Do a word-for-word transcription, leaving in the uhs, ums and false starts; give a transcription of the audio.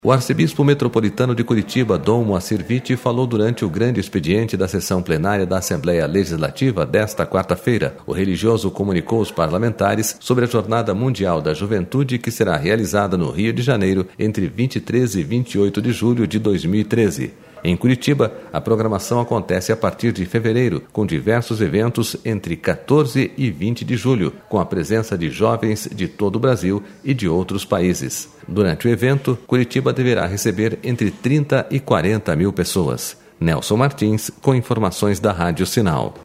O arcebispo metropolitano de Curitiba, Dom Moacir Vitti, falou durante o grande expediente da sessão plenária da Assembleia Legislativa desta quarta-feira. O religioso comunicou aos parlamentares sobre a Jornada Mundial da Juventude que será realizada no Rio de Janeiro entre vinte e três e vinte e oito de julho de dois mil e treze. Em Curitiba, a programação acontece a partir de fevereiro, com diversos eventos entre quatorze e vinte de julho, com a presença de jovens de todo o Brasil e de outros países. Durante o evento, Curitiba deverá receber entre trinta e quarenta mil pessoas. Nelson Martins, com informações da Rádio Sinal.